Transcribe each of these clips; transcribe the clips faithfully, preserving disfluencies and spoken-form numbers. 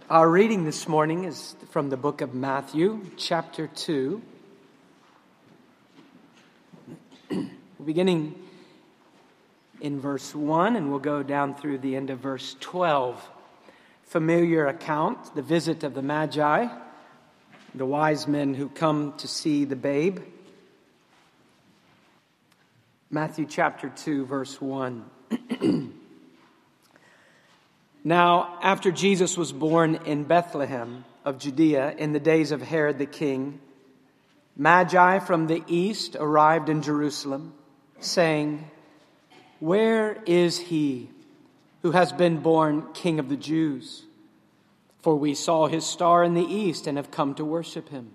Our reading this morning is from the book of Matthew, chapter two. Beginning in verse one, and we'll go down through the end of verse twelve. Familiar account, the visit of the Magi, the wise men who come to see the babe. Matthew chapter two, verse one. Now, after Jesus was born in Bethlehem of Judea in the days of Herod the king, Magi from the east arrived in Jerusalem, saying, "Where is he who has been born King of the Jews? For we saw his star in the east and have come to worship him."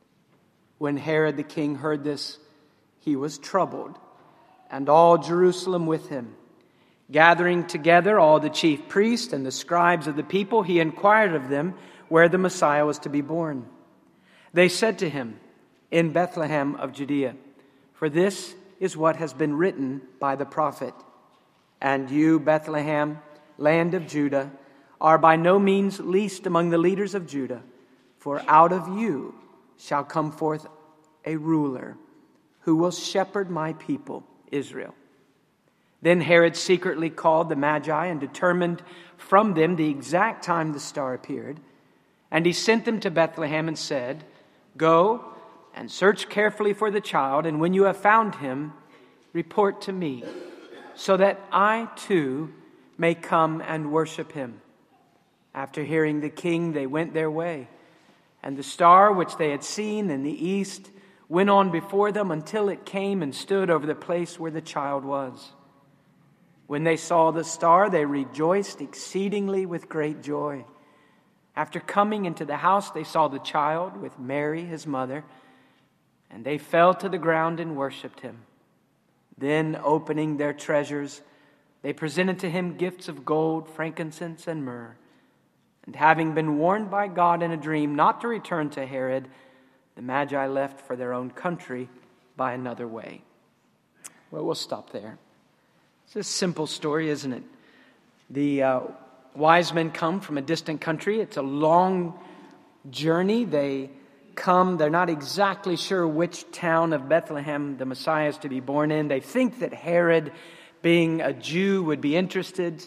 When Herod the king heard this, he was troubled, and all Jerusalem with him. Gathering together all the chief priests and the scribes of the people, he inquired of them where the Messiah was to be born. They said to him, "In Bethlehem of Judea, for this is what has been written by the prophet. And you, Bethlehem, land of Judah, are by no means least among the leaders of Judah, for out of you shall come forth a ruler who will shepherd my people, Israel." Then Herod secretly called the Magi and determined from them the exact time the star appeared. And he sent them to Bethlehem and said, "Go and search carefully for the child, and when you have found him, report to me, so that I too may come and worship him." After hearing the king, they went their way. And the star which they had seen in the east went on before them until it came and stood over the place where the child was. When they saw the star, they rejoiced exceedingly with great joy. After coming into the house, they saw the child with Mary, his mother, and they fell to the ground and worshipped him. Then, opening their treasures, they presented to him gifts of gold, frankincense, and myrrh. And having been warned by God in a dream not to return to Herod, the Magi left for their own country by another way. Well, we'll stop there. It's a simple story, isn't it? The uh, wise men come from a distant country. It's a long journey. They come, they're not exactly sure which town of Bethlehem the Messiah is to be born in. They think that Herod, being a Jew, would be interested.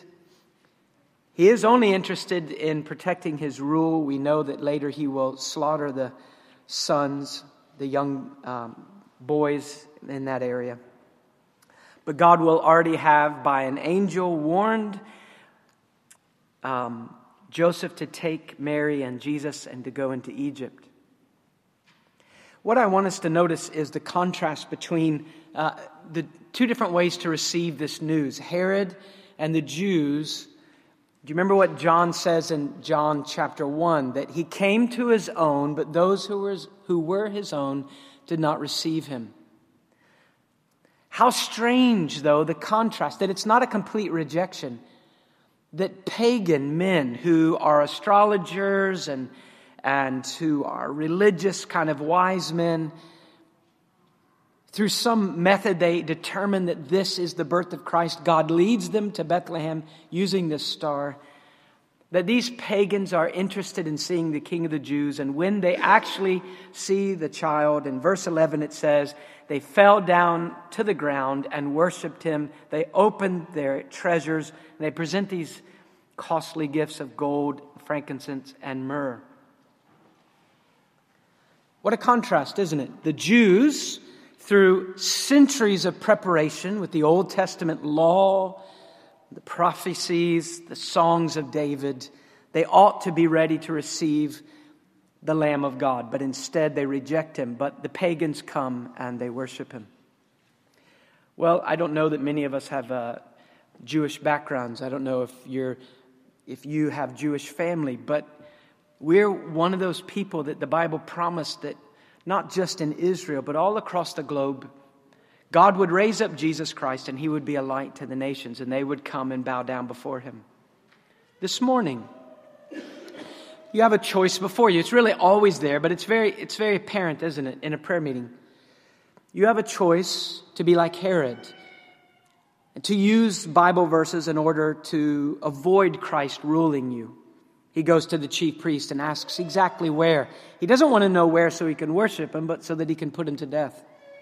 He is only interested in protecting his rule. We know that later he will slaughter the sons, the young um, boys in that area. But God will already have, by an angel, warned um, Joseph to take Mary and Jesus and to go into Egypt. What I want us to notice is the contrast between uh, the two different ways to receive this news. Herod and the Jews. Do you remember what John says in John chapter one? That he came to his own, but those who were, who were his own did not receive him. How strange, though, the contrast, that it's not a complete rejection. That pagan men who are astrologers and, and who are religious kind of wise men, through some method they determine that this is the birth of Christ. God leads them to Bethlehem using this star. That these pagans are interested in seeing the King of the Jews. And when they actually see the child, in verse eleven it says, they fell down to the ground and worshipped him. They opened their treasures and they present these costly gifts of gold, frankincense, and myrrh. What a contrast, isn't it? The Jews, through centuries of preparation with the Old Testament law, the prophecies, the songs of David, they ought to be ready to receive the Lamb of God, but instead they reject him. But the pagans come and they worship him. Well, I don't know that many of us have uh, Jewish backgrounds. I don't know if you're, if you have Jewish family, but we're one of those people that the Bible promised that not just in Israel, but all across the globe, God would raise up Jesus Christ and he would be a light to the nations and they would come and bow down before him. This morning, you have a choice before you. It's really always there, but it's very it's very apparent, isn't it, in a prayer meeting. You have a choice to be like Herod, and to use Bible verses in order to avoid Christ ruling you. He goes to the chief priest and asks exactly where. He doesn't want to know where so he can worship him, but so that he can put him to death.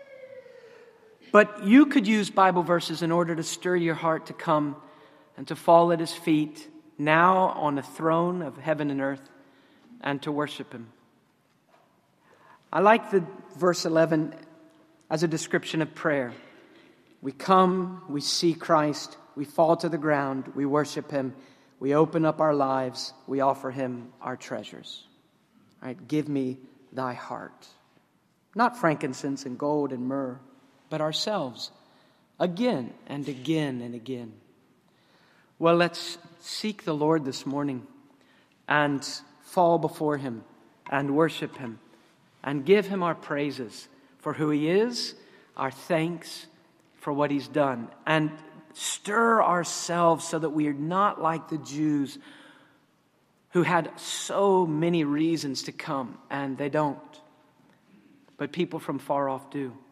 But you could use Bible verses in order to stir your heart to come and to fall at his feet, now on the throne of heaven and earth, and to worship him. I like the verse eleven as a description of prayer. We come, we see Christ, we fall to the ground, we worship him, we open up our lives, we offer him our treasures. All right, give me thy heart. Not frankincense and gold and myrrh, but ourselves, again and again and again. Well, let's seek the Lord this morning and fall before him and worship him and give him our praises for who he is, our thanks for what he's done, and stir ourselves so that we are not like the Jews who had so many reasons to come and they don't, but people from far off do.